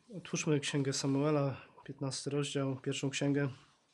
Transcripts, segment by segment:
Otwórzmy Księgę Samuela, 15 rozdział, pierwszą księgę.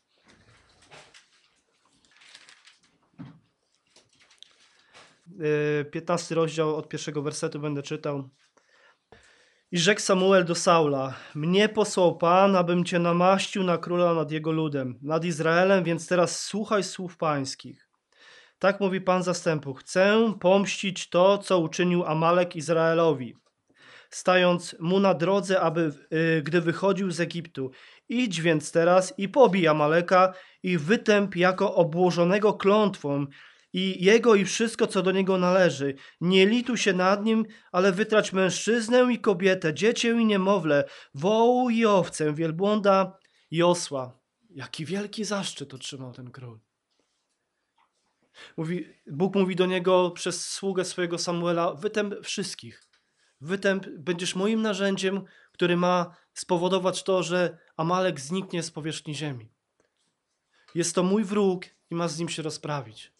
Yy, 15 rozdział od pierwszego wersetu będę czytał. I rzekł Samuel do Saula: mnie posłał Pan, abym cię namaścił na króla nad jego ludem, nad Izraelem, więc teraz słuchaj słów pańskich. Tak mówi Pan zastępów: chcę pomścić to, co uczynił Amalek Izraelowi, stając mu na drodze, gdy wychodził z Egiptu. Idź więc teraz i pobij Amaleka i wytęp jako obłożonego klątwą i jego i wszystko, co do niego należy. Nie lituj się nad nim, ale wytrać mężczyznę i kobietę, dziecię i niemowlę, wołu i owcę, wielbłąda i osła. Jaki wielki zaszczyt otrzymał ten król. Bóg mówi do niego przez sługę swojego Samuela: wytęp wszystkich. Wytęp, będziesz moim narzędziem, który ma spowodować to, że Amalek zniknie z powierzchni ziemi. Jest to mój wróg i ma z nim się rozprawić.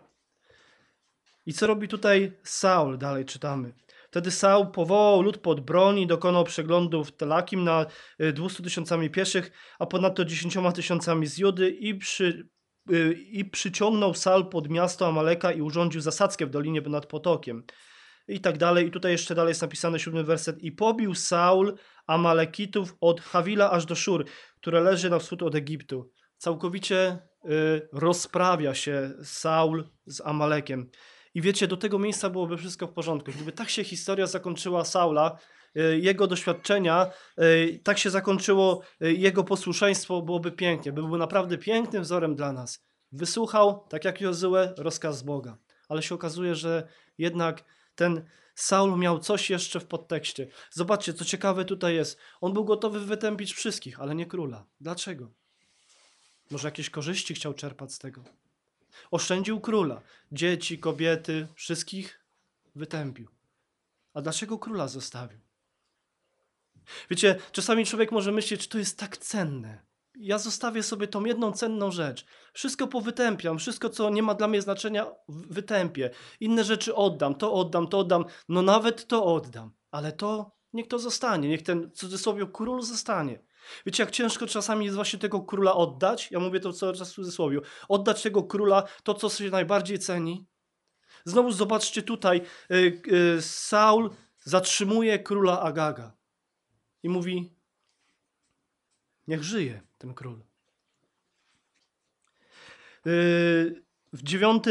I co robi tutaj Saul? Dalej czytamy. Wtedy Saul powołał lud pod broń i dokonał przeglądu w Telakim na 200 000 pieszych, a ponadto 10 000 z Judy i przyciągnął Saul pod miasto Amaleka i urządził zasadzkę w dolinie nad potokiem. I tak dalej. I tutaj jeszcze dalej jest napisany 7 werset. I pobił Saul Amalekitów od Hawila aż do Szur, które leży na wschód od Egiptu. Całkowicie rozprawia się Saul z Amalekiem. I wiecie, do tego miejsca byłoby wszystko w porządku. Gdyby tak się historia zakończyła Saula, jego doświadczenia, tak się zakończyło jego posłuszeństwo, byłoby pięknie. Byłby naprawdę pięknym wzorem dla nas. Wysłuchał, tak jak Jozue, rozkaz Boga. Ale się okazuje, że jednak ten Saul miał coś jeszcze w podtekście. Zobaczcie, co ciekawe tutaj jest. On był gotowy wytępić wszystkich, ale nie króla. Dlaczego? Może jakieś korzyści chciał czerpać z tego? Oszczędził króla. Dzieci, kobiety, wszystkich wytępił. A dlaczego króla zostawił? Wiecie, czasami człowiek może myśleć, że to jest tak cenne. Ja zostawię sobie tą jedną cenną rzecz. Wszystko powytępiam, wszystko, co nie ma dla mnie znaczenia, wytępię. Inne rzeczy oddam, to oddam, to oddam. No nawet to oddam. Ale to, niech to zostanie. Niech ten, w cudzysłowie, król zostanie. Wiecie, jak ciężko czasami jest właśnie tego króla oddać? Ja mówię to cały czas w cudzysłowie. Oddać tego króla to, co się najbardziej ceni. Znowu zobaczcie tutaj, Saul zatrzymuje króla Agaga i mówi: niech żyje ten król. W 9,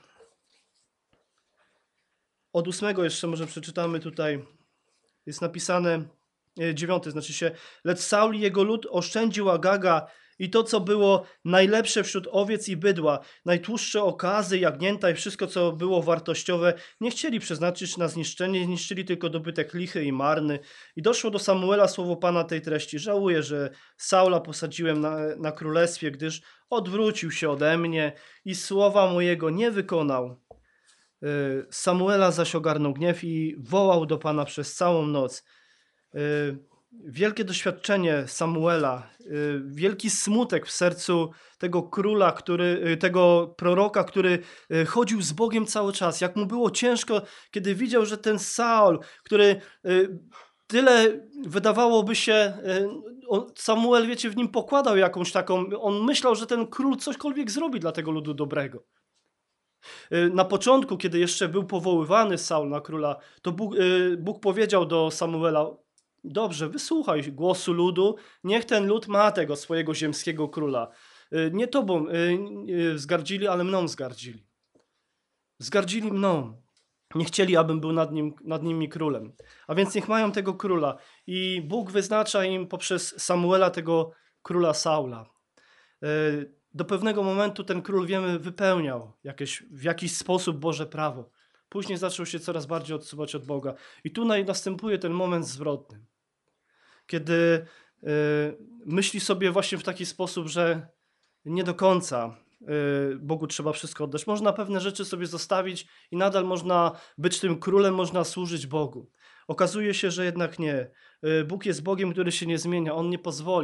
od 8 jeszcze może przeczytamy tutaj, jest napisane 9, znaczy się: lecz Saul i jego lud oszczędził Agaga i to, co było najlepsze wśród owiec i bydła, najtłustsze okazy, jagnięta i wszystko, co było wartościowe, nie chcieli przeznaczyć na zniszczenie, zniszczyli tylko dobytek lichy i marny. I doszło do Samuela słowo Pana tej treści: żałuję, że Saula posadziłem na królestwie, gdyż odwrócił się ode mnie i słowa mojego nie wykonał. Samuela zaś ogarnął gniew i wołał do Pana przez całą noc. Wielkie doświadczenie Samuela, wielki smutek w sercu tego króla, tego proroka, który chodził z Bogiem cały czas. Jak mu było ciężko, kiedy widział, że ten Saul, który tyle wydawałoby się, Samuel, wiecie, w nim pokładał jakąś taką, on myślał, że ten król cośkolwiek zrobi dla tego ludu dobrego. Na początku, kiedy jeszcze był powoływany Saul na króla, to Bóg powiedział do Samuela: dobrze, wysłuchaj głosu ludu, niech ten lud ma tego swojego ziemskiego króla. Nie tobą wzgardzili, ale mną wzgardzili. Wzgardzili mną. Nie chcieli, abym był nad nimi królem. A więc niech mają tego króla. I Bóg wyznacza im poprzez Samuela tego króla Saula. Do pewnego momentu ten król, wiemy, wypełniał w jakiś sposób Boże prawo. Później zaczął się coraz bardziej odsuwać od Boga. I tu następuje ten moment zwrotny, kiedy myśli sobie właśnie w taki sposób, że nie do końca Bogu trzeba wszystko oddać. Można pewne rzeczy sobie zostawić i nadal można być tym królem, można służyć Bogu. Okazuje się, że jednak nie. Bóg jest Bogiem, który się nie zmienia. On nie pozwoli,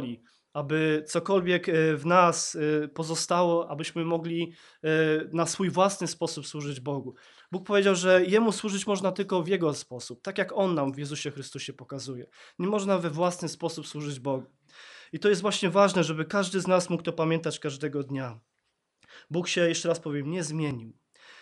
aby cokolwiek w nas pozostało, abyśmy mogli na swój własny sposób służyć Bogu. Bóg powiedział, że Jemu służyć można tylko w Jego sposób, tak jak On nam w Jezusie Chrystusie pokazuje. Nie można we własny sposób służyć Bogu. I to jest właśnie ważne, żeby każdy z nas mógł to pamiętać każdego dnia. Bóg się, jeszcze raz powiem, nie zmienił.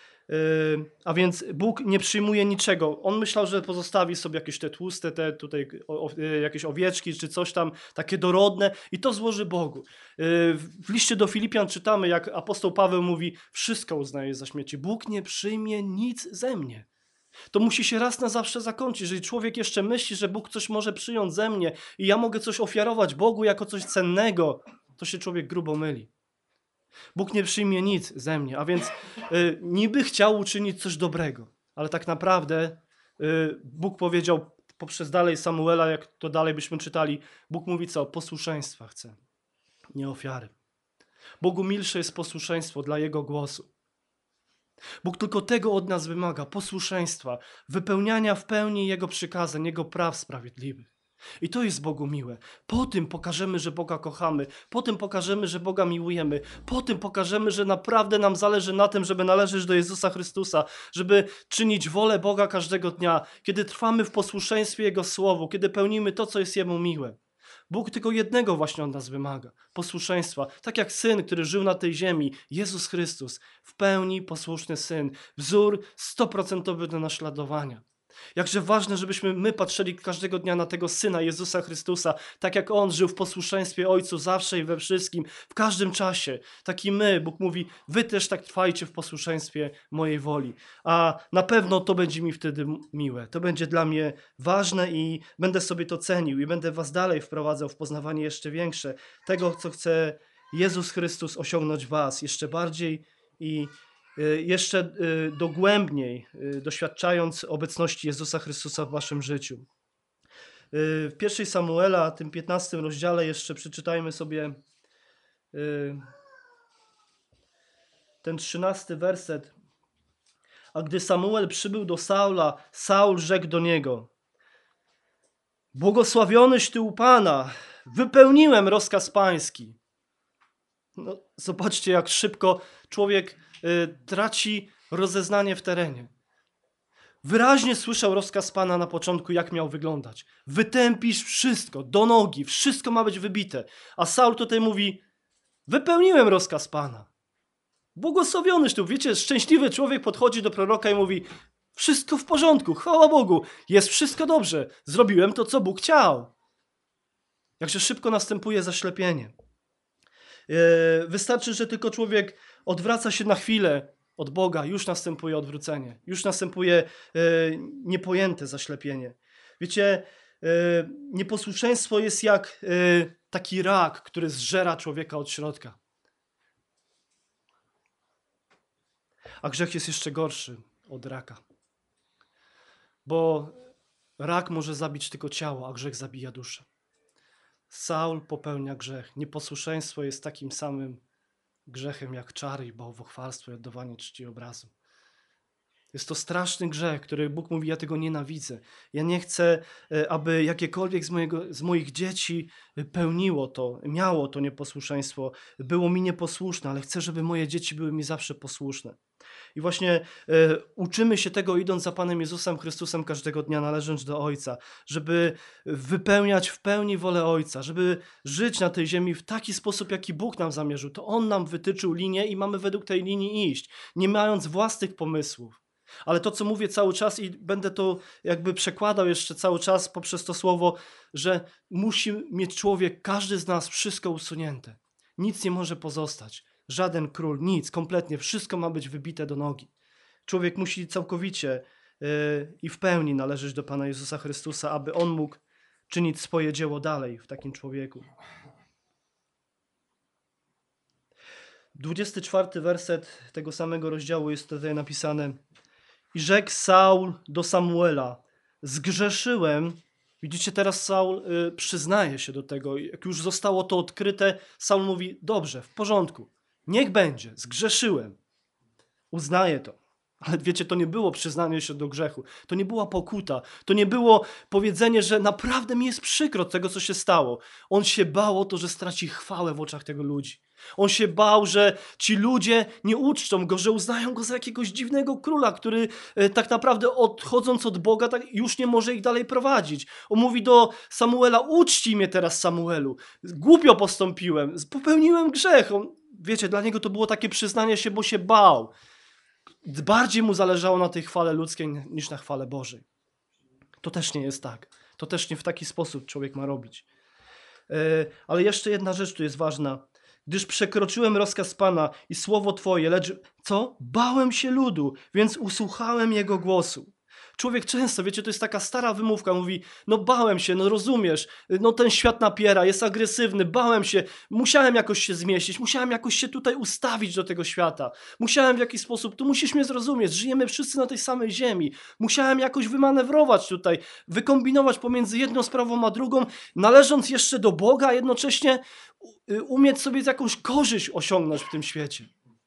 A więc Bóg nie przyjmuje niczego. On myślał, że pozostawi sobie jakieś te tłuste, te tutaj jakieś owieczki czy coś tam, takie dorodne i to złoży Bogu. W liście do Filipian czytamy, jak apostoł Paweł mówi, wszystko uznaje za śmieci. Bóg nie przyjmie nic ze mnie. To musi się raz na zawsze zakończyć. Jeżeli człowiek jeszcze myśli, że Bóg coś może przyjąć ze mnie i ja mogę coś ofiarować Bogu jako coś cennego, to się człowiek grubo myli. Bóg nie przyjmie nic ze mnie, a więc niby chciał uczynić coś dobrego, ale tak naprawdę Bóg powiedział poprzez dalej Samuela, jak to dalej byśmy czytali, Bóg mówi co? Posłuszeństwa chce, nie ofiary. Bogu milsze jest posłuszeństwo dla Jego głosu. Bóg tylko tego od nas wymaga, posłuszeństwa, wypełniania w pełni Jego przykazań, Jego praw sprawiedliwych. I to jest Bogu miłe. Po tym pokażemy, że Boga kochamy. Po tym pokażemy, że Boga miłujemy. Po tym pokażemy, że naprawdę nam zależy na tym, żeby należeć do Jezusa Chrystusa, żeby czynić wolę Boga każdego dnia, kiedy trwamy w posłuszeństwie Jego Słowu, kiedy pełnimy to, co jest Jemu miłe. Bóg tylko jednego właśnie od nas wymaga, posłuszeństwa. Tak jak Syn, który żył na tej ziemi, Jezus Chrystus, w pełni posłuszny Syn, wzór 100% do naśladowania. Jakże ważne, żebyśmy my patrzyli każdego dnia na tego Syna Jezusa Chrystusa, tak jak On żył w posłuszeństwie Ojcu zawsze i we wszystkim, w każdym czasie. Tak i my, Bóg mówi, wy też tak trwajcie w posłuszeństwie mojej woli. A na pewno to będzie mi wtedy miłe. To będzie dla mnie ważne i będę sobie to cenił i będę was dalej wprowadzał w poznawanie jeszcze większe tego, co chce Jezus Chrystus osiągnąć w was jeszcze bardziej i jeszcze dogłębniej, doświadczając obecności Jezusa Chrystusa w waszym życiu. W 1 Samuela, tym 15 rozdziale jeszcze przeczytajmy sobie ten 13 werset. A gdy Samuel przybył do Saula, Saul rzekł do niego: błogosławionyś Ty u Pana, wypełniłem rozkaz pański. No, zobaczcie, jak szybko człowiek traci rozeznanie w terenie. Wyraźnie słyszał rozkaz Pana na początku, jak miał wyglądać. Wytępisz wszystko, do nogi, wszystko ma być wybite. A Saul tutaj mówi, wypełniłem rozkaz Pana. Błogosławionyś tu. Wiecie, szczęśliwy człowiek podchodzi do proroka i mówi, wszystko w porządku, chwała Bogu, jest wszystko dobrze, zrobiłem to, co Bóg chciał. Jakże szybko następuje zaślepienie. Wystarczy, że tylko człowiek odwraca się na chwilę od Boga, już następuje odwrócenie, już następuje niepojęte zaślepienie. Wiecie, nieposłuszeństwo jest jak taki rak, który zżera człowieka od środka. A grzech jest jeszcze gorszy od raka. Bo rak może zabić tylko ciało, a grzech zabija duszę. Saul popełnia grzech. Nieposłuszeństwo jest takim samym grzechem jak czary i bałwochwalstwo i oddawanie czci obrazu. Jest to straszny grzech, który Bóg mówi, ja tego nienawidzę. Ja nie chcę, aby jakiekolwiek z moich dzieci pełniło to, miało to nieposłuszeństwo, było mi nieposłuszne, ale chcę, żeby moje dzieci były mi zawsze posłuszne. I właśnie uczymy się tego, idąc za Panem Jezusem Chrystusem każdego dnia, należąc do Ojca, żeby wypełniać w pełni wolę Ojca, żeby żyć na tej ziemi w taki sposób, jaki Bóg nam zamierzył. To On nam wytyczył linię i mamy według tej linii iść, nie mając własnych pomysłów. Ale to, co mówię cały czas i będę to jakby przekładał jeszcze cały czas poprzez to słowo, że musi mieć człowiek, każdy z nas, wszystko usunięte. Nic nie może pozostać. Żaden król, nic, kompletnie. Wszystko ma być wybite do nogi. Człowiek musi całkowicie i w pełni należeć do Pana Jezusa Chrystusa, aby On mógł czynić swoje dzieło dalej w takim człowieku. 24 werset tego samego rozdziału jest tutaj napisane: i rzekł Saul do Samuela, zgrzeszyłem. Widzicie, teraz Saul przyznaje się do tego. Jak już zostało to odkryte, Saul mówi, dobrze, w porządku, niech będzie, zgrzeszyłem. Uznaje to. Ale wiecie, to nie było przyznanie się do grzechu, to nie była pokuta, to nie było powiedzenie, że naprawdę mi jest przykro tego, co się stało. On się bał o to, że straci chwałę w oczach tego ludzi. On się bał, że ci ludzie nie uczczą go, że uznają go za jakiegoś dziwnego króla, który tak naprawdę odchodząc od Boga tak już nie może ich dalej prowadzić. On mówi do Samuela: uczcij mnie teraz, Samuelu. Głupio postąpiłem, popełniłem grzech. Wiecie, dla niego to było takie przyznanie się, bo się bał. Bardziej mu zależało na tej chwale ludzkiej niż na chwale Bożej. To też nie jest tak. To też nie w taki sposób człowiek ma robić. Ale jeszcze jedna rzecz tu jest ważna. Gdyż przekroczyłem rozkaz Pana i słowo Twoje, lecz co? Bałem się ludu, więc usłuchałem jego głosu. Człowiek często, wiecie, to jest taka stara wymówka, mówi: no bałem się, no rozumiesz, no ten świat napiera, jest agresywny, bałem się, musiałem jakoś się zmieścić, musiałem jakoś się tutaj ustawić do tego świata, musiałem w jakiś sposób, tu musisz mnie zrozumieć, żyjemy wszyscy na tej samej ziemi, musiałem jakoś wymanewrować tutaj, wykombinować pomiędzy jedną sprawą a drugą, należąc jeszcze do Boga, a jednocześnie umieć sobie jakąś korzyść osiągnąć w tym świecie.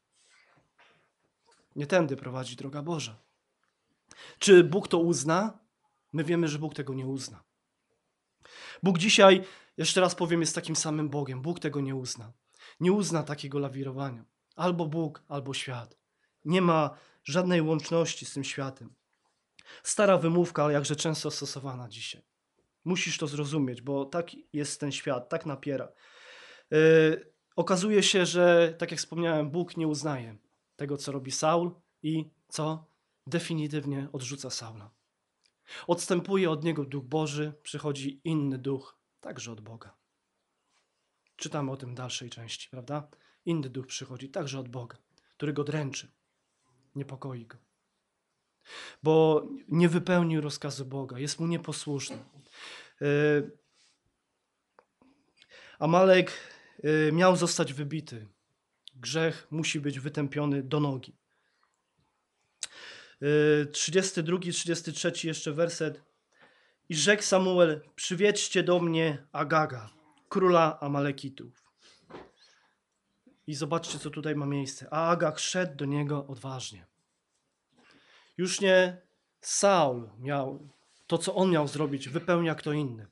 Nie tędy prowadzi droga Boża. Czy Bóg to uzna? My wiemy, że Bóg tego nie uzna. Bóg dzisiaj, jeszcze raz powiem, jest takim samym Bogiem. Bóg tego nie uzna. Nie uzna takiego lawirowania. Albo Bóg, albo świat. Nie ma żadnej łączności z tym światem. Stara wymówka, ale jakże często stosowana dzisiaj. Musisz to zrozumieć, bo tak jest ten świat, tak napiera. Okazuje się, że, tak jak wspomniałem, Bóg nie uznaje tego, co robi Saul i co? Definitywnie odrzuca Saula. Odstępuje od niego Duch Boży, przychodzi inny duch, także od Boga. Czytamy o tym w dalszej części, prawda? Inny duch przychodzi, także od Boga, który go dręczy, niepokoi go. Bo nie wypełnił rozkazu Boga, jest mu nieposłuszny. Amalek miał zostać wybity. Grzech musi być wytępiony do nogi. 32, 33 jeszcze werset. I rzekł Samuel: przywiedźcie do mnie Agaga, króla Amalekitów. I zobaczcie, co tutaj ma miejsce. A Agag szedł do niego odważnie. Już nie Saul miał to, co on miał zrobić, wypełnia kto inny.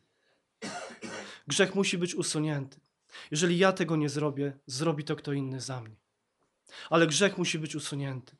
Grzech musi być usunięty. Jeżeli ja tego nie zrobię, zrobi to kto inny za mnie. Ale grzech musi być usunięty.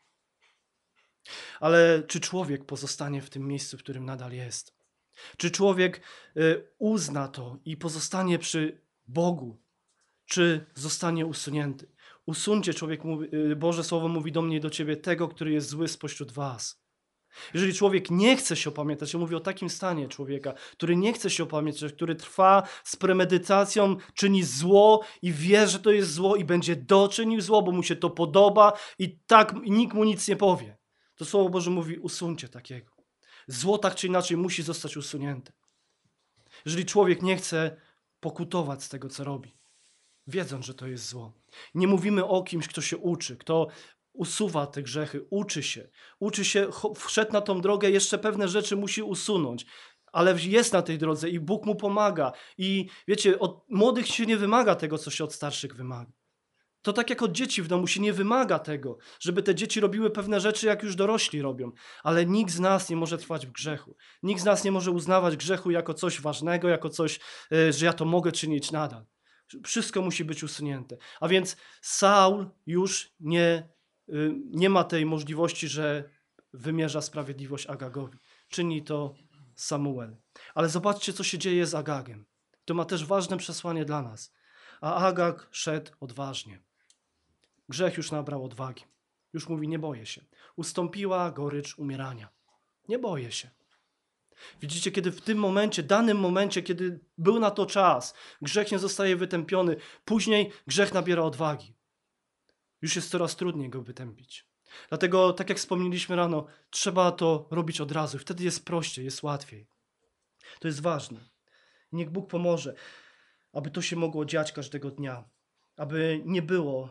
Ale czy człowiek pozostanie w tym miejscu, w którym nadal jest? Czy człowiek uzna to i pozostanie przy Bogu? Czy zostanie usunięty? Usuńcie, człowiek mówi, Boże Słowo mówi do mnie i do ciebie, tego, który jest zły spośród was. Jeżeli człowiek nie chce się opamiętać, ja mówię o takim stanie człowieka, który nie chce się opamiętać, który trwa z premedytacją, czyni zło i wie, że to jest zło i będzie doczynił zło, bo mu się to podoba i tak nikt mu nic nie powie. To Słowo Boże mówi: usuńcie takiego. Zło tak czy inaczej musi zostać usunięte. Jeżeli człowiek nie chce pokutować z tego, co robi, wiedząc, że to jest zło. Nie mówimy o kimś, kto się uczy, kto usuwa te grzechy, uczy się, wszedł na tą drogę, jeszcze pewne rzeczy musi usunąć, ale jest na tej drodze i Bóg mu pomaga. I wiecie, od młodych się nie wymaga tego, co się od starszych wymaga. To tak jak od dzieci w domu się nie wymaga tego, żeby te dzieci robiły pewne rzeczy, jak już dorośli robią. Ale nikt z nas nie może trwać w grzechu. Nikt z nas nie może uznawać grzechu jako coś ważnego, jako coś, że ja to mogę czynić nadal. Wszystko musi być usunięte. A więc Saul już nie ma tej możliwości, że wymierza sprawiedliwość Agagowi. Czyni to Samuel. Ale zobaczcie, co się dzieje z Agagiem. To ma też ważne przesłanie dla nas. A Agag szedł odważnie. Grzech już nabrał odwagi. Już mówi: nie boję się. Ustąpiła gorycz umierania. Nie boję się. Widzicie, kiedy w tym momencie, danym momencie, kiedy był na to czas, grzech nie zostaje wytępiony, później grzech nabiera odwagi. Już jest coraz trudniej go wytępić. Dlatego, tak jak wspomnieliśmy rano, trzeba to robić od razu. Wtedy jest prościej, jest łatwiej. To jest ważne. Niech Bóg pomoże, aby to się mogło dziać każdego dnia. Aby nie było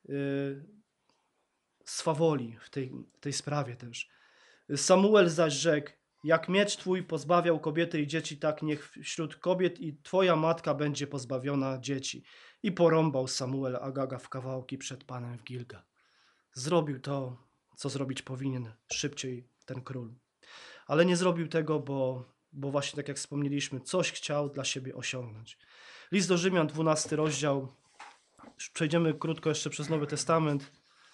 swawoli w tej sprawie też. Samuel zaś rzekł: jak miecz twój pozbawiał kobiety i dzieci, tak niech wśród kobiet i twoja matka będzie pozbawiona dzieci. I porąbał Samuel Agaga w kawałki przed Panem w Gilgal. Zrobił to co zrobić powinien szybciej ten król. Ale nie zrobił tego, bo właśnie tak jak wspomnieliśmy, coś chciał dla siebie osiągnąć. List do Rzymian, 12 rozdział. Przejdziemy krótko jeszcze przez Nowy Testament.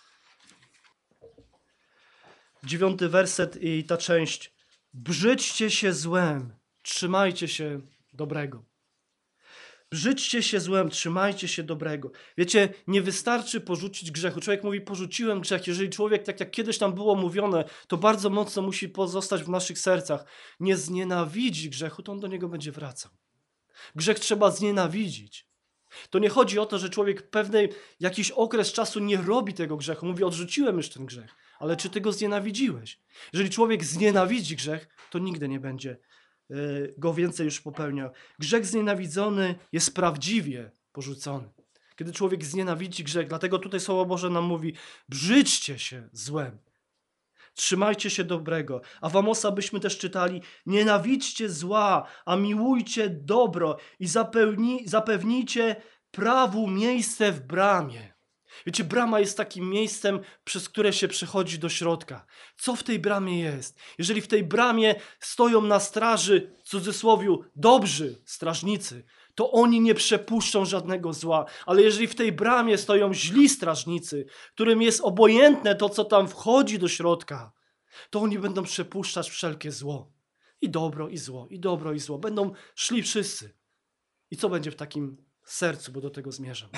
9 werset i ta część. Brzydźcie się złem, trzymajcie się dobrego. Brzydźcie się złem, trzymajcie się dobrego. Wiecie, nie wystarczy porzucić grzechu. Człowiek mówi, porzuciłem grzech. Jeżeli człowiek, tak jak kiedyś tam było mówione, to bardzo mocno musi pozostać w naszych sercach. Nie znienawidzi grzechu, to on do niego będzie wracał. Grzech trzeba znienawidzić. To nie chodzi o to, że człowiek jakiś okres czasu nie robi tego grzechu. Mówi, odrzuciłem już ten grzech. Ale czy ty go znienawidziłeś? Jeżeli człowiek znienawidzi grzech, to nigdy nie będzie go więcej już popełniał. Grzech znienawidzony jest prawdziwie porzucony. Kiedy człowiek znienawidzi grzech, dlatego tutaj Słowo Boże nam mówi, brzydźcie się złem, trzymajcie się dobrego. A w Amosa byśmy też czytali, nienawidźcie zła, a miłujcie dobro i zapewnijcie prawu miejsce w bramie. Wiecie, brama jest takim miejscem, przez które się przechodzi do środka. Co w tej bramie jest? Jeżeli w tej bramie stoją na straży, w cudzysłowiu, dobrzy strażnicy, to oni nie przepuszczą żadnego zła. Ale jeżeli w tej bramie stoją źli strażnicy, którym jest obojętne to, co tam wchodzi do środka, to oni będą przepuszczać wszelkie zło. I dobro, i zło, i dobro, i zło. Będą szli wszyscy. I co będzie w takim sercu, bo do tego zmierzam?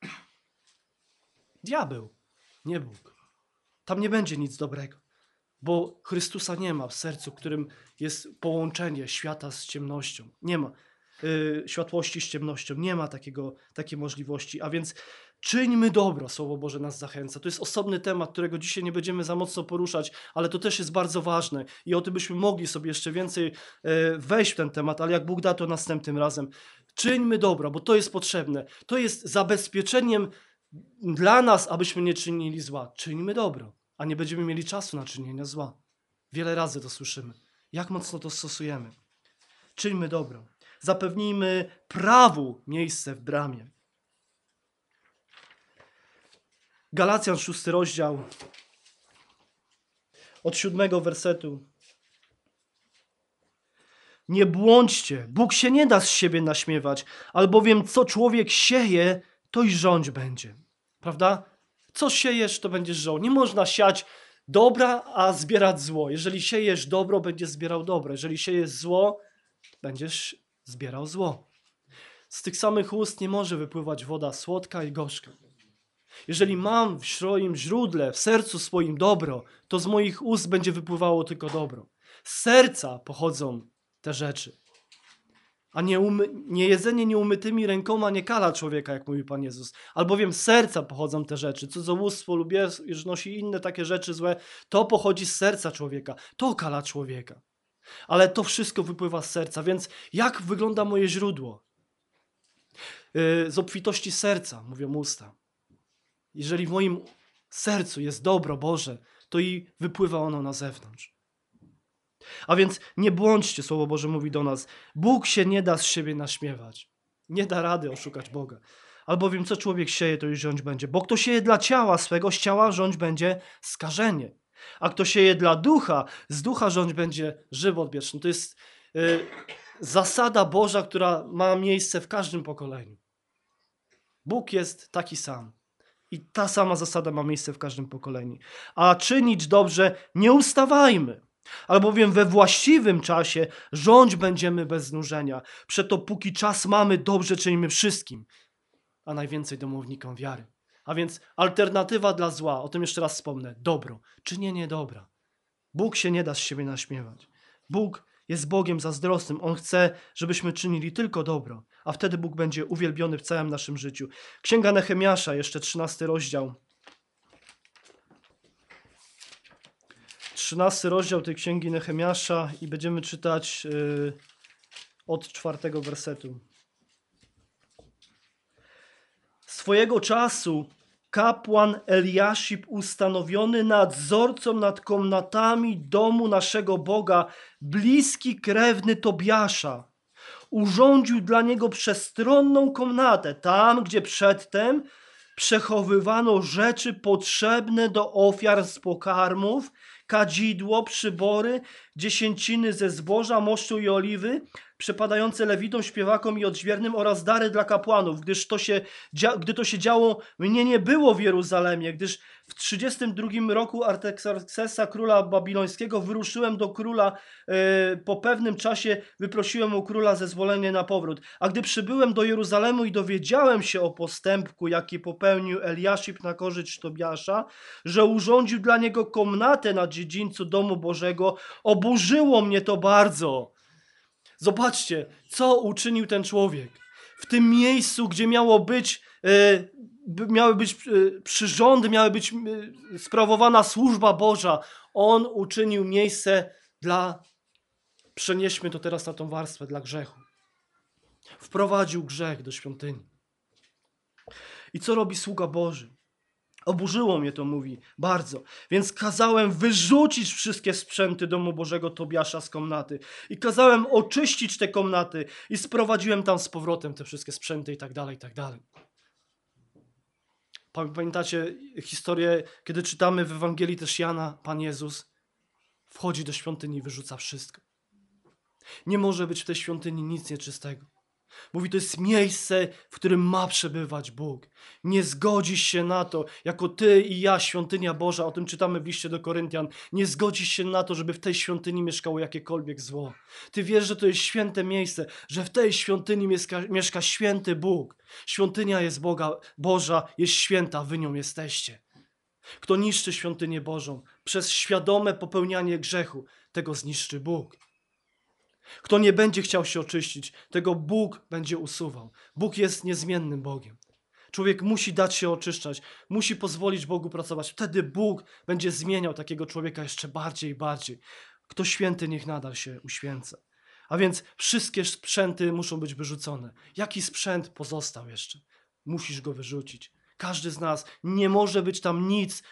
Diabeł, nie Bóg. Tam nie będzie nic dobrego, bo Chrystusa nie ma w sercu, w którym jest połączenie świata z ciemnością. Nie ma światłości z ciemnością, nie ma takiej możliwości. A więc czyńmy dobro, Słowo Boże nas zachęca. To jest osobny temat, którego dzisiaj nie będziemy za mocno poruszać, ale to też jest bardzo ważne i o tym byśmy mogli sobie jeszcze więcej wejść w ten temat, ale jak Bóg da, to następnym razem. Czyńmy dobro, bo to jest potrzebne. To jest zabezpieczeniem dla nas, abyśmy nie czynili zła. Czyńmy dobro, a nie będziemy mieli czasu na czynienie zła. Wiele razy to słyszymy. Jak mocno to stosujemy? Czyńmy dobro. Zapewnijmy prawu miejsce w bramie. Galacjan 6 rozdział od 7 wersetu. Nie błądźcie, Bóg się nie da z siebie naśmiewać, albowiem co człowiek sieje, to i rządź będzie. Prawda? Co siejesz, to będziesz żął. Nie można siać dobra, a zbierać zło. Jeżeli siejesz dobro, będziesz zbierał dobro. Jeżeli siejesz zło, będziesz zbierał zło. Z tych samych ust nie może wypływać woda słodka i gorzka. Jeżeli mam w swoim źródle, w sercu swoim dobro, to z moich ust będzie wypływało tylko dobro. Z serca pochodzą te rzeczy. A nie jedzenie nieumytymi rękoma nie kala człowieka, jak mówi Pan Jezus. Albowiem z serca pochodzą te rzeczy. Cudzołóstwo, lubieżność i inne takie rzeczy złe, to pochodzi z serca człowieka. To kala człowieka. Ale to wszystko wypływa z serca. Więc jak wygląda moje źródło? Z obfitości serca, mówią usta. Jeżeli w moim sercu jest dobro Boże, to i wypływa ono na zewnątrz. A więc nie błądźcie, Słowo Boże mówi do nas. Bóg się nie da z siebie naśmiewać. Nie da rady oszukać Boga. Albowiem co człowiek sieje, to już rządź będzie. Bo kto sieje dla ciała swego, z ciała rządź będzie skażenie. A kto sieje dla ducha, z ducha rządź będzie żywot wieczny. To jest zasada Boża, która ma miejsce w każdym pokoleniu. Bóg jest taki sam. I ta sama zasada ma miejsce w każdym pokoleniu. A czynić dobrze nie ustawajmy, albowiem we właściwym czasie rządź będziemy bez znużenia. Przeto póki czas mamy, dobrze czynimy wszystkim, a najwięcej domownikom wiary. A więc alternatywa dla zła, o tym jeszcze raz wspomnę, dobro, czynienie dobra. Bóg się nie da z siebie naśmiewać. Bóg jest Bogiem zazdrosnym. On chce, żebyśmy czynili tylko dobro, a wtedy Bóg będzie uwielbiony w całym naszym życiu. Księga Nehemiasza, jeszcze 13 rozdział. 13 rozdział tej Księgi Nehemiasza i będziemy czytać od 4 wersetu. Swojego czasu kapłan Eliaszib, ustanowiony nadzorcą nad komnatami domu naszego Boga, bliski krewny Tobiasza, urządził dla niego przestronną komnatę, tam gdzie przedtem przechowywano rzeczy potrzebne do ofiar z pokarmów, kadzidło, przybory, dziesięciny ze zboża, moszczu i oliwy, przypadające lewitom, śpiewakom i odźwiernym oraz dary dla kapłanów, gdy to się działo, mnie nie było w Jeruzalemie, gdyż w 32 roku Artaxerxesa, króla babilońskiego, wyruszyłem do króla. Po pewnym czasie wyprosiłem u króla zezwolenie na powrót. A gdy przybyłem do Jeruzalemu i dowiedziałem się o postępku, jaki popełnił Eliaszib na korzyść Tobiasza, że urządził dla niego komnatę na dziedzińcu domu Bożego, oburzyło mnie to bardzo. Zobaczcie, co uczynił ten człowiek. W tym miejscu, gdzie miały być przyrządy, miała być sprawowana służba Boża, on uczynił miejsce przenieśmy to teraz na tą warstwę, dla grzechu. Wprowadził grzech do świątyni. I co robi sługa Boży? Oburzyło mnie to, mówi, bardzo. Więc kazałem wyrzucić wszystkie sprzęty domu Bożego Tobiasza z komnaty. I kazałem oczyścić te komnaty. I sprowadziłem tam z powrotem te wszystkie sprzęty i tak dalej, i tak dalej. Pamiętacie historię, kiedy czytamy w Ewangelii też Jana, Pan Jezus wchodzi do świątyni i wyrzuca wszystko. Nie może być w tej świątyni nic nieczystego. Mówi, to jest miejsce, w którym ma przebywać Bóg. Nie zgodzisz się na to, jako ty i ja, świątynia Boża, o tym czytamy w liście do Koryntian, nie zgodzisz się na to, żeby w tej świątyni mieszkało jakiekolwiek zło. Ty wiesz, że to jest święte miejsce, że w tej świątyni mieszka święty Bóg. Świątynia jest Boża, jest święta, wy nią jesteście. Kto niszczy świątynię Bożą przez świadome popełnianie grzechu, tego zniszczy Bóg. Kto nie będzie chciał się oczyścić, tego Bóg będzie usuwał. Bóg jest niezmiennym Bogiem. Człowiek musi dać się oczyszczać, musi pozwolić Bogu pracować. Wtedy Bóg będzie zmieniał takiego człowieka jeszcze bardziej i bardziej. Kto święty, niech nadal się uświęca. A więc wszystkie sprzęty muszą być wyrzucone. Jaki sprzęt pozostał jeszcze? Musisz go wyrzucić. Każdy z nas, nie może być tam nic,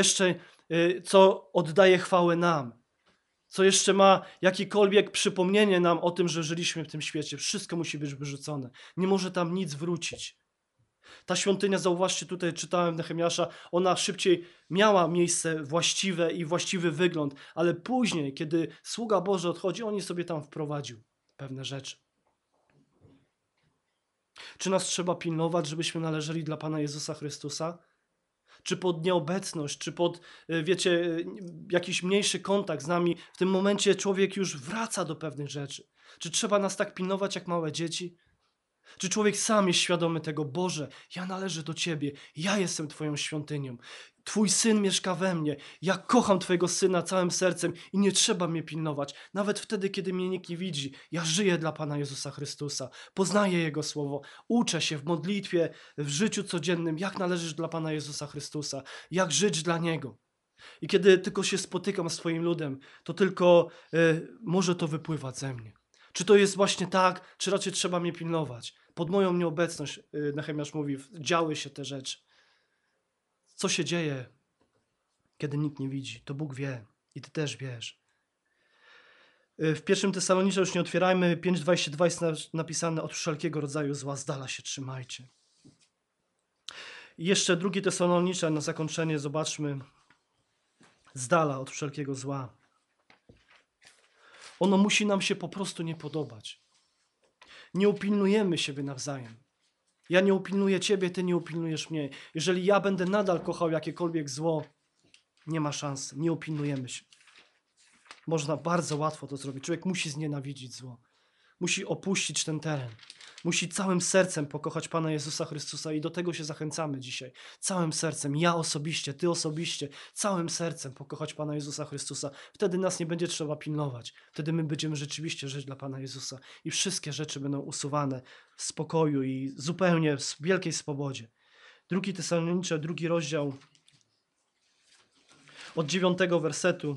co oddaje chwałę nam. Co jeszcze ma jakiekolwiek przypomnienie nam o tym, że żyliśmy w tym świecie. Wszystko musi być wyrzucone. Nie może tam nic wrócić. Ta świątynia, zauważcie, tutaj czytałem Nehemiasza, ona szybciej miała miejsce właściwe i właściwy wygląd, ale później, kiedy sługa Boży odchodzi, on sobie tam wprowadził pewne rzeczy. Czy nas trzeba pilnować, żebyśmy należeli dla Pana Jezusa Chrystusa? Czy pod nieobecność, czy pod, jakiś mniejszy kontakt z nami, w tym momencie człowiek już wraca do pewnych rzeczy? Czy trzeba nas tak pilnować jak małe dzieci? Czy człowiek sam jest świadomy tego, Boże, ja należę do Ciebie, ja jestem Twoją świątynią, Twój Syn mieszka we mnie, ja kocham Twojego Syna całym sercem i nie trzeba mnie pilnować. Nawet wtedy, kiedy mnie nikt nie widzi, ja żyję dla Pana Jezusa Chrystusa, poznaję Jego Słowo, uczę się w modlitwie, w życiu codziennym, jak należysz dla Pana Jezusa Chrystusa, jak żyć dla Niego. I kiedy tylko się spotykam z Twoim ludem, to tylko może to wypływać ze mnie. Czy to jest właśnie tak, czy raczej trzeba mnie pilnować? Pod moją nieobecność, Nehemiasz mówi, działy się te rzeczy. Co się dzieje, kiedy nikt nie widzi? To Bóg wie i ty też wiesz. W 1 Tesalonicze, już nie otwierajmy, 5:22 jest napisane: od wszelkiego rodzaju zła z dala się trzymajcie. I jeszcze 2 Tesalonicze na zakończenie zobaczmy. Z dala od wszelkiego zła. Ono musi nam się po prostu nie podobać. Nie upilnujemy siebie nawzajem. Ja nie upilnuję ciebie, ty nie upilnujesz mnie. Jeżeli ja będę nadal kochał jakiekolwiek zło, nie ma szans, nie upilnujemy się. Można bardzo łatwo to zrobić. Człowiek musi znienawidzić zło. Musi opuścić ten teren. Musi całym sercem pokochać Pana Jezusa Chrystusa i do tego się zachęcamy dzisiaj. Całym sercem, ja osobiście, ty osobiście, całym sercem pokochać Pana Jezusa Chrystusa. Wtedy nas nie będzie trzeba pilnować. Wtedy my będziemy rzeczywiście żyć dla Pana Jezusa i wszystkie rzeczy będą usuwane w spokoju i zupełnie w wielkiej swobodzie. 2 Tesalonicze, 2 rozdział, od 9 wersetu.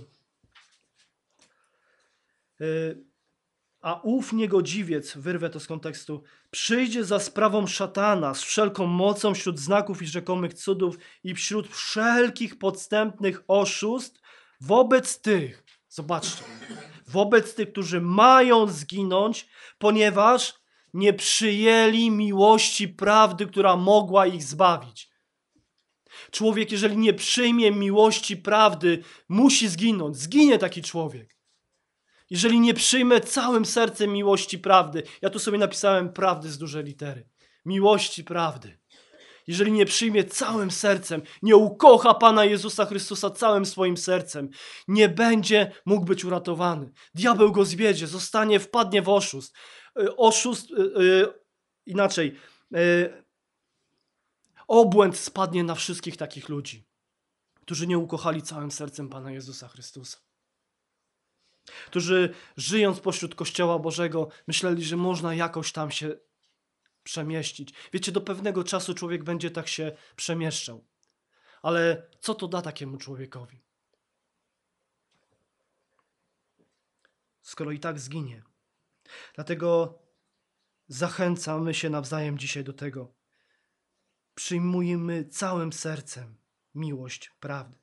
A ów niegodziwiec, wyrwę to z kontekstu, przyjdzie za sprawą szatana z wszelką mocą wśród znaków i rzekomych cudów i wśród wszelkich podstępnych oszustw wobec tych, zobaczcie, wobec tych, którzy mają zginąć, ponieważ nie przyjęli miłości prawdy, która mogła ich zbawić. Człowiek, jeżeli nie przyjmie miłości prawdy, musi zginąć. Zginie taki człowiek. Jeżeli nie przyjmę całym sercem miłości prawdy, ja tu sobie napisałem prawdy z dużej litery, miłości prawdy. Jeżeli nie przyjmie całym sercem, nie ukocha Pana Jezusa Chrystusa całym swoim sercem, nie będzie mógł być uratowany. Diabeł go zwiedzie, wpadnie w oszust. Inaczej, obłęd spadnie na wszystkich takich ludzi, którzy nie ukochali całym sercem Pana Jezusa Chrystusa. Którzy żyjąc pośród Kościoła Bożego myśleli, że można jakoś tam się przemieścić. Wiecie, do pewnego czasu człowiek będzie tak się przemieszczał. Ale co to da takiemu człowiekowi? Skoro i tak zginie. Dlatego zachęcamy się nawzajem dzisiaj do tego. Przyjmujmy całym sercem miłość prawdy.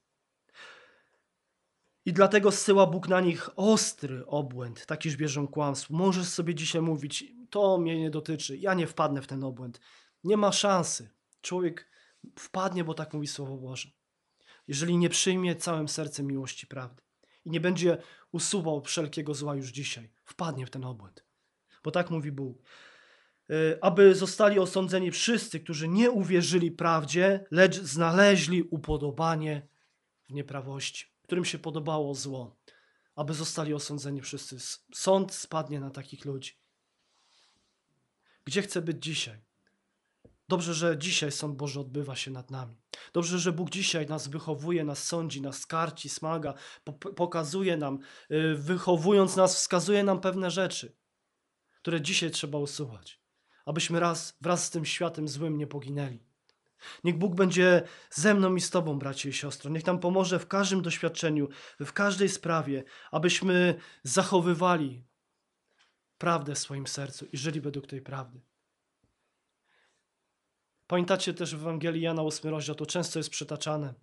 I dlatego zsyła Bóg na nich ostry obłęd, takiż bierzą kłamstwo. Możesz sobie dzisiaj mówić, to mnie nie dotyczy, ja nie wpadnę w ten obłęd. Nie ma szansy. Człowiek wpadnie, bo tak mówi Słowo Boże. Jeżeli nie przyjmie całym sercem miłości prawdy i nie będzie usuwał wszelkiego zła już dzisiaj, wpadnie w ten obłęd. Bo tak mówi Bóg. Aby zostali osądzeni wszyscy, którzy nie uwierzyli prawdzie, lecz znaleźli upodobanie w nieprawości, którym się podobało zło. Aby zostali osądzeni wszyscy. Sąd spadnie na takich ludzi. Gdzie chcę być dzisiaj? Dobrze, że dzisiaj sąd Boży odbywa się nad nami. Dobrze, że Bóg dzisiaj nas wychowuje, nas sądzi, nas karci, smaga, pokazuje nam, wychowując nas, wskazuje nam pewne rzeczy, które dzisiaj trzeba usuwać, abyśmy wraz z tym światem złym nie poginęli. Niech Bóg będzie ze mną i z Tobą, bracie i siostro. Niech nam pomoże w każdym doświadczeniu, w każdej sprawie, abyśmy zachowywali prawdę w swoim sercu i żyli według tej prawdy. Pamiętacie też w Ewangelii Jana 8 rozdział, to często jest przytaczane.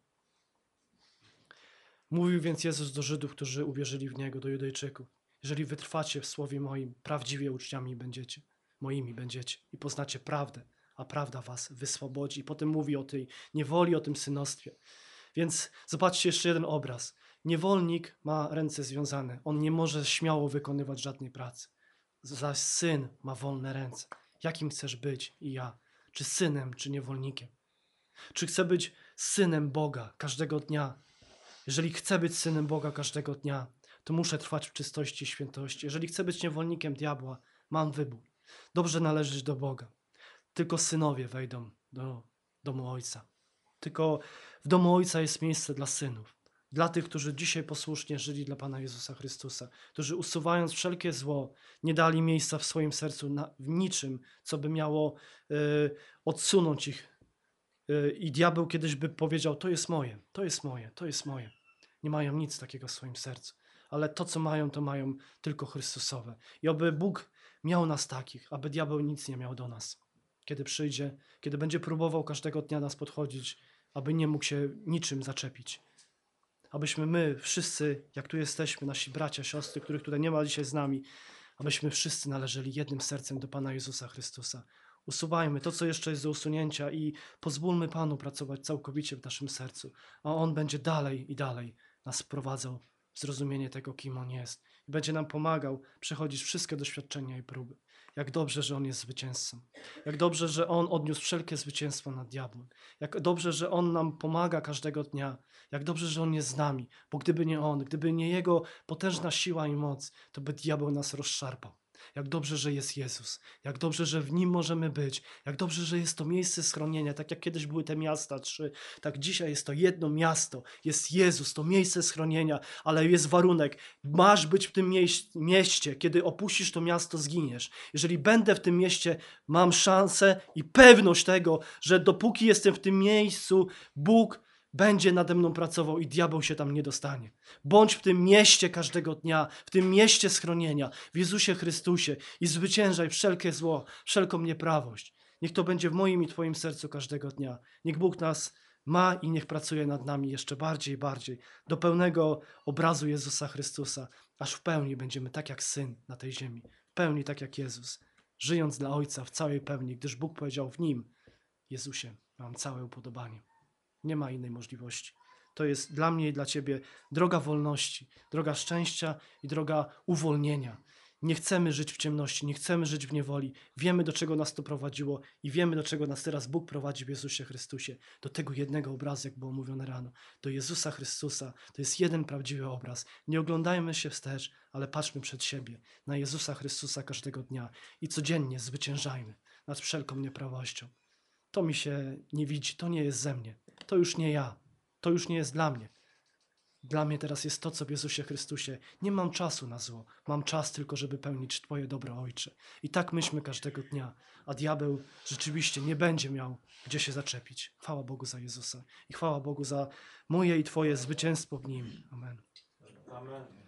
Mówił więc Jezus do Żydów, którzy uwierzyli w Niego, do Judejczyków. Jeżeli wytrwacie w słowie moim, prawdziwie uczniami będziecie, moimi będziecie i poznacie prawdę, a prawda was wyswobodzi. I potem mówi o tej niewoli, o tym synostwie. Więc zobaczcie jeszcze jeden obraz. Niewolnik ma ręce związane. On nie może śmiało wykonywać żadnej pracy. Zaś syn ma wolne ręce. Jakim chcesz być i ja? Czy synem, czy niewolnikiem? Czy chcę być synem Boga każdego dnia? Jeżeli chcę być synem Boga każdego dnia, to muszę trwać w czystości i świętości. Jeżeli chcę być niewolnikiem diabła, mam wybór. Dobrze należeć do Boga. Tylko synowie wejdą do domu Ojca. Tylko w domu Ojca jest miejsce dla synów. Dla tych, którzy dzisiaj posłusznie żyli dla Pana Jezusa Chrystusa. Którzy usuwając wszelkie zło, nie dali miejsca w swoim sercu w niczym, co by miało odsunąć ich. I diabeł kiedyś by powiedział, to jest moje, to jest moje, to jest moje. Nie mają nic takiego w swoim sercu. Ale to, co mają, to mają tylko Chrystusowe. I oby Bóg miał nas takich, aby diabeł nic nie miał do nas. Kiedy przyjdzie, kiedy będzie próbował każdego dnia nas podchodzić, aby nie mógł się niczym zaczepić. Abyśmy my wszyscy, jak tu jesteśmy, nasi bracia, siostry, których tutaj nie ma dzisiaj z nami, abyśmy wszyscy należeli jednym sercem do Pana Jezusa Chrystusa. Usuwajmy to, co jeszcze jest do usunięcia i pozwólmy Panu pracować całkowicie w naszym sercu, a On będzie dalej i dalej nas wprowadzał w zrozumienie tego, kim On jest. I będzie nam pomagał przechodzić wszystkie doświadczenia i próby. Jak dobrze, że On jest zwycięzcą. Jak dobrze, że On odniósł wszelkie zwycięstwo nad diabłem. Jak dobrze, że On nam pomaga każdego dnia. Jak dobrze, że On jest z nami. Bo gdyby nie On, gdyby nie Jego potężna siła i moc, to by diabeł nas rozszarpał. Jak dobrze, że jest Jezus. Jak dobrze, że w Nim możemy być. Jak dobrze, że jest to miejsce schronienia. Tak jak kiedyś były te miasta 3, tak dzisiaj jest to jedno miasto. Jest Jezus, to miejsce schronienia, ale jest warunek. Masz być w tym mieście. Kiedy opuścisz to miasto, zginiesz. Jeżeli będę w tym mieście, mam szansę i pewność tego, że dopóki jestem w tym miejscu, Bóg będzie nade mną pracował i diabeł się tam nie dostanie. Bądź w tym mieście każdego dnia, w tym mieście schronienia, w Jezusie Chrystusie i zwyciężaj wszelkie zło, wszelką nieprawość. Niech to będzie w moim i Twoim sercu każdego dnia. Niech Bóg nas ma i niech pracuje nad nami jeszcze bardziej i bardziej, do pełnego obrazu Jezusa Chrystusa, aż w pełni będziemy tak jak Syn na tej ziemi, w pełni tak jak Jezus, żyjąc dla Ojca w całej pełni, gdyż Bóg powiedział w Nim, Jezusie, mam całe upodobanie. Nie ma innej możliwości. To jest dla mnie i dla ciebie droga wolności, droga szczęścia i droga uwolnienia. Nie chcemy żyć w ciemności, nie chcemy żyć w niewoli. Wiemy, do czego nas to prowadziło i wiemy, do czego nas teraz Bóg prowadzi w Jezusie Chrystusie. Do tego jednego obrazu, jak było mówione rano. Do Jezusa Chrystusa. To jest jeden prawdziwy obraz. Nie oglądajmy się wstecz, ale patrzmy przed siebie. Na Jezusa Chrystusa każdego dnia i codziennie zwyciężajmy nad wszelką nieprawością. To mi się nie widzi, to nie jest ze mnie. To już nie ja. To już nie jest dla mnie. Dla mnie teraz jest to, co w Jezusie Chrystusie. Nie mam czasu na zło. Mam czas tylko, żeby pełnić Twoje dobro, Ojcze. I tak myślmy każdego dnia. A diabeł rzeczywiście nie będzie miał gdzie się zaczepić. Chwała Bogu za Jezusa. I chwała Bogu za moje i Twoje zwycięstwo w Nim. Amen. Amen.